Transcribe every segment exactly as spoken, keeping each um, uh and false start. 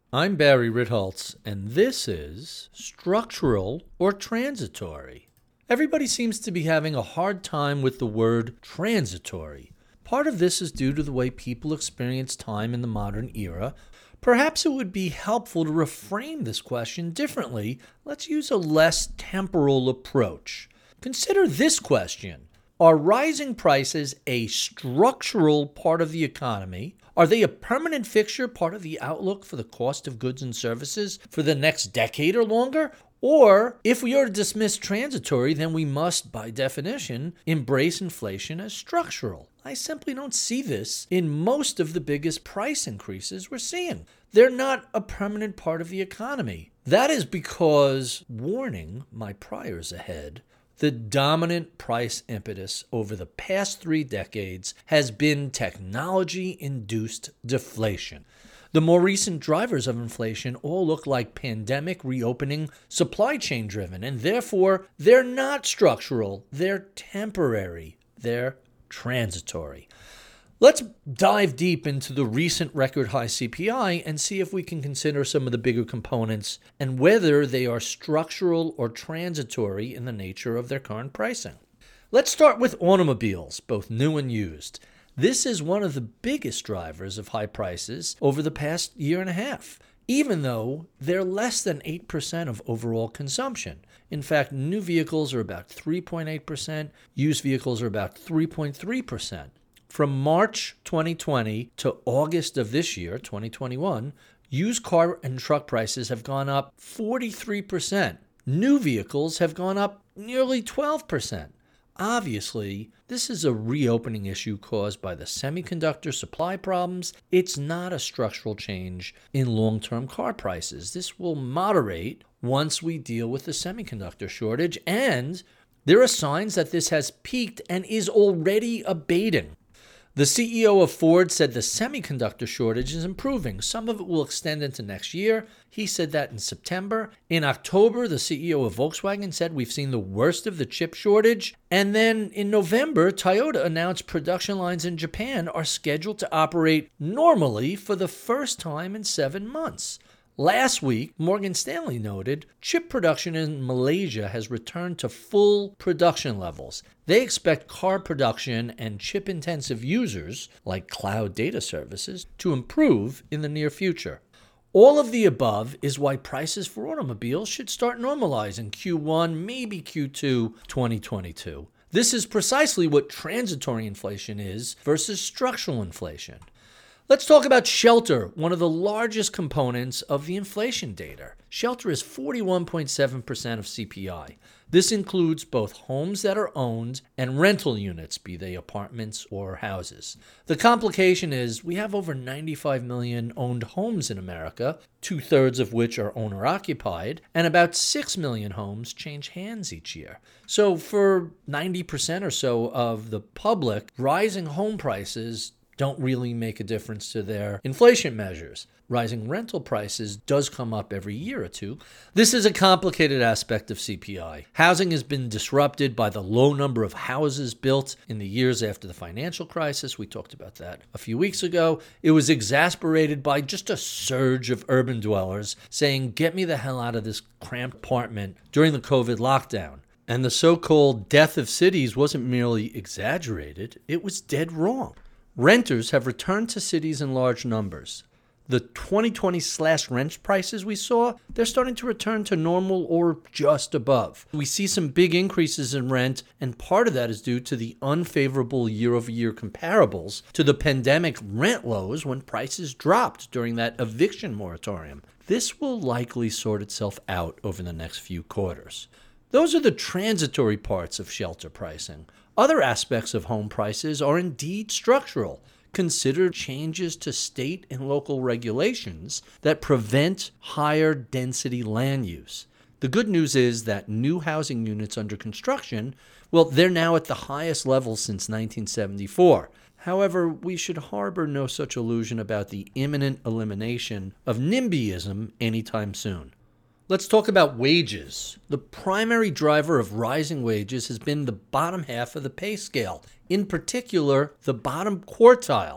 I'm Barry Ritholtz, and this is Structural or Transitory. Everybody seems to be having a hard time with the word transitory. Part of this is due to the way people experience time in the modern era. Perhaps it would be helpful to reframe this question differently. Let's use a less temporal approach. Consider this question. Are rising prices a structural part of the economy? Are they a permanent fixture, part of the outlook for the cost of goods and services for the next decade or longer? Or, if we are to dismiss transitory, then we must, by definition, embrace inflation as structural. I simply don't see this in most of the biggest price increases we're seeing. They're not a permanent part of the economy. That is because, warning my priors ahead, the dominant price impetus over the past three decades has been technology-induced deflation. The more recent drivers of inflation all look like pandemic, reopening, supply chain driven, and therefore they're not structural, they're temporary, they're transitory. Let's dive deep into the recent record high C P I and see if we can consider some of the bigger components and whether they are structural or transitory in the nature of their current pricing. Let's start with automobiles, both new and used. This is one of the biggest drivers of high prices over the past year and a half, even though they're less than eight percent of overall consumption. In fact, new vehicles are about three point eight percent, used vehicles are about three point three percent. From March twenty twenty to August of this year, twenty twenty-one, used car and truck prices have gone up forty-three percent. New vehicles have gone up nearly twelve percent. Obviously, this is a reopening issue caused by the semiconductor supply problems. It's not a structural change in long-term car prices. This will moderate once we deal with the semiconductor shortage, and there are signs that this has peaked and is already abating. The C E O of Ford said the semiconductor shortage is improving. Some of it will extend into next year. He said that in September. In October, the C E O of Volkswagen said we've seen the worst of the chip shortage. And then in November, Toyota announced production lines in Japan are scheduled to operate normally for the first time in seven months. Last week, Morgan Stanley noted chip production in Malaysia has returned to full production levels. They expect car production and chip-intensive users, like cloud data services, to improve in the near future. All of the above is why prices for automobiles should start normalizing Q one, maybe Q two, twenty twenty-two. This is precisely what transitory inflation is versus structural inflation. Let's talk about shelter, one of the largest components of the inflation data. Shelter is forty-one point seven percent of C P I. This includes both homes that are owned and rental units, be they apartments or houses. The complication is we have over ninety-five million owned homes in America, two-thirds of which are owner-occupied, and about six million homes change hands each year. So for ninety percent or so of the public, rising home prices don't really make a difference to their inflation measures. Rising rental prices does come up every year or two. This is a complicated aspect of C P I. Housing has been disrupted by the low number of houses built in the years after the financial crisis. We talked about that a few weeks ago. It was exacerbated by just a surge of urban dwellers saying, "Get me the hell out of this cramped apartment" during the COVID lockdown. And the so-called death of cities wasn't merely exaggerated, it was dead wrong. Renters have returned to cities in large numbers. The twenty twenty slash rent prices we saw, they're starting to return to normal or just above. We see some big increases in rent, and part of that is due to the unfavorable year-over-year comparables to the pandemic rent lows when prices dropped during that eviction moratorium. This will likely sort itself out over the next few quarters. Those are the transitory parts of shelter pricing. Other aspects of home prices are indeed structural. Consider changes to state and local regulations that prevent higher density land use. The good news is that new housing units under construction, well, they're now at the highest level since nineteen seventy-four. However, we should harbor no such illusion about the imminent elimination of NIMBYism anytime soon. Let's talk about wages. The primary driver of rising wages has been the bottom half of the pay scale, in particular, the bottom quartile.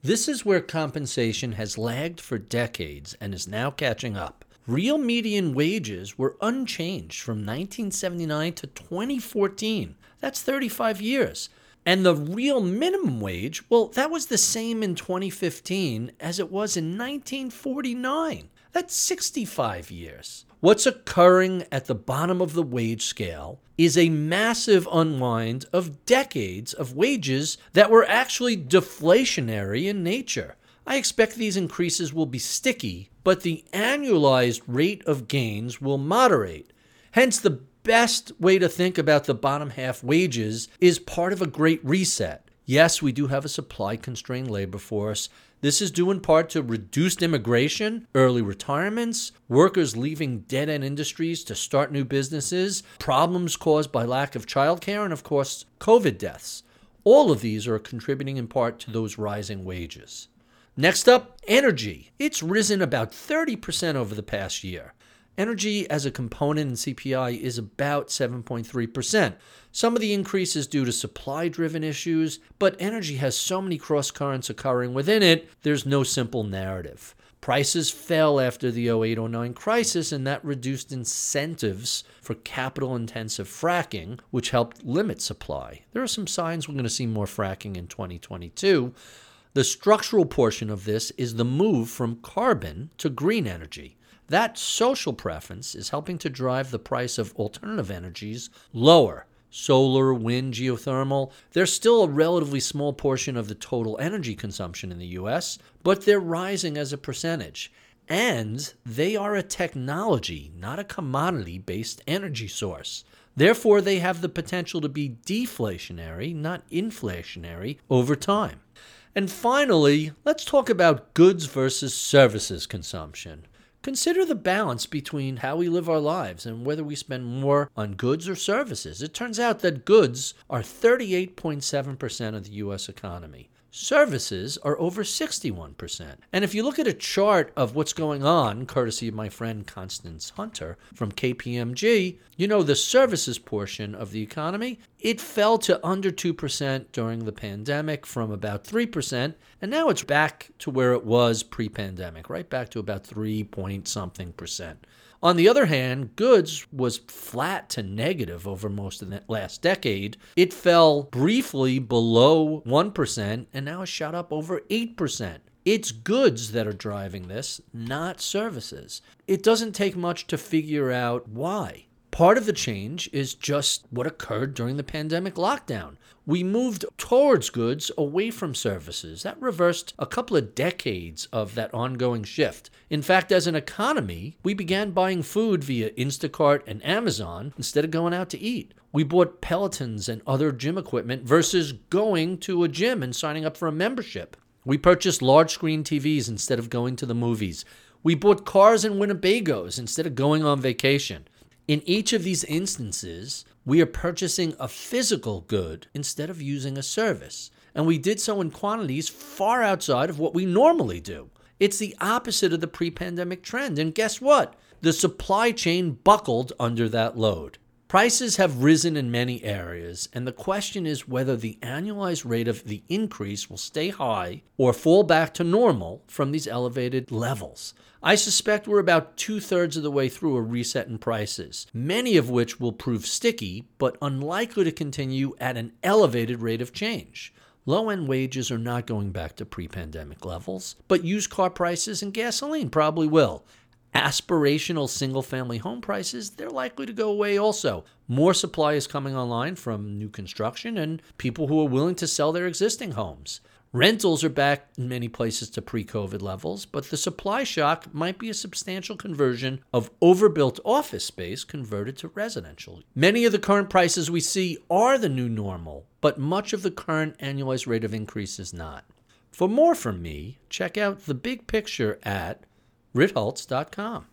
This is where compensation has lagged for decades and is now catching up. Real median wages were unchanged from nineteen seventy-nine to twenty fourteen. That's thirty-five years. And the real minimum wage, well, that was the same in twenty fifteen as it was in nineteen forty-nine. That's sixty-five years. What's occurring at the bottom of the wage scale is a massive unwind of decades of wages that were actually deflationary in nature. I expect these increases will be sticky, but the annualized rate of gains will moderate. Hence, the best way to think about the bottom half wages is part of a great reset. Yes, we do have a supply-constrained labor force. This is due in part to reduced immigration, early retirements, workers leaving dead-end industries to start new businesses, problems caused by lack of childcare, and of course, COVID deaths. All of these are contributing in part to those rising wages. Next up, energy. It's risen about thirty percent over the past year. Energy as a component in C P I is about seven point three percent. Some of the increase is due to supply-driven issues, but energy has so many cross-currents occurring within it, there's no simple narrative. Prices fell after the oh eight oh nine crisis, and that reduced incentives for capital-intensive fracking, which helped limit supply. There are some signs we're going to see more fracking in twenty twenty-two. The structural portion of this is the move from carbon to green energy. That social preference is helping to drive the price of alternative energies lower. Solar, wind, geothermal, they're still a relatively small portion of the total energy consumption in the U S, but they're rising as a percentage. And they are a technology, not a commodity-based energy source. Therefore, they have the potential to be deflationary, not inflationary, over time. And finally, let's talk about goods versus services consumption. Consider the balance between how we live our lives and whether we spend more on goods or services. It turns out that goods are thirty-eight point seven percent of the U S economy. Services are over sixty-one percent. And if you look at a chart of what's going on, courtesy of my friend Constance Hunter from K P M G, you know the services portion of the economy, it fell to under two percent during the pandemic from about three percent, and now it's back to where it was pre-pandemic, right back to about three point something percent. On the other hand, goods was flat to negative over most of the last decade. It fell briefly below one percent and now has shot up over eight percent. It's goods that are driving this, not services. It doesn't take much to figure out why. Part of the change is just what occurred during the pandemic lockdown. We moved towards goods away from services. That reversed a couple of decades of that ongoing shift. In fact, as an economy, we began buying food via Instacart and Amazon instead of going out to eat. We bought Pelotons and other gym equipment versus going to a gym and signing up for a membership. We purchased large screen T Vs instead of going to the movies. We bought cars and Winnebagos instead of going on vacation. In each of these instances, we are purchasing a physical good instead of using a service. And we did so in quantities far outside of what we normally do. It's the opposite of the pre-pandemic trend. And guess what? The supply chain buckled under that load. Prices have risen in many areas, and the question is whether the annualized rate of the increase will stay high or fall back to normal from these elevated levels. I suspect we're about two-thirds of the way through a reset in prices, many of which will prove sticky, but unlikely to continue at an elevated rate of change. Low-end wages are not going back to pre-pandemic levels, but used car prices and gasoline probably will. Aspirational single-family home prices, they're likely to go away also. More supply is coming online from new construction and people who are willing to sell their existing homes. Rentals are back in many places to pre-COVID levels, but the supply shock might be a substantial conversion of overbuilt office space converted to residential. Many of the current prices we see are the new normal, but much of the current annualized rate of increase is not. For more from me, check out The Big Picture at ritholtz dot com.